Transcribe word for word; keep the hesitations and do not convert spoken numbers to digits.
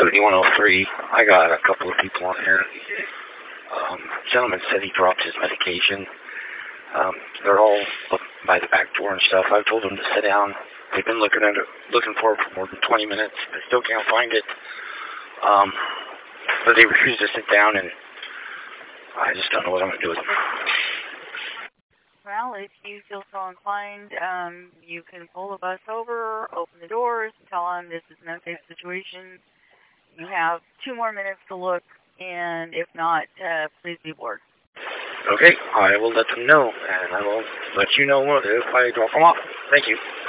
seventy-one oh three. I got a couple of people on here. Um, gentleman said he dropped his medication. Um, they're all up by the back door and stuff. I've told them to sit down. They've been looking at it, looking for it for more than twenty minutes. They still can't find it. Um, but they refuse to sit down, and I just don't know what I'm going to do with them. Well, if you feel so inclined, um, you can pull the bus over, open the doors, tell them this is an unsafe situation. You have two more minutes to look, and if not, uh, please be bored. Okay, I will let them know, and I will let you know if I drop them off. Thank you.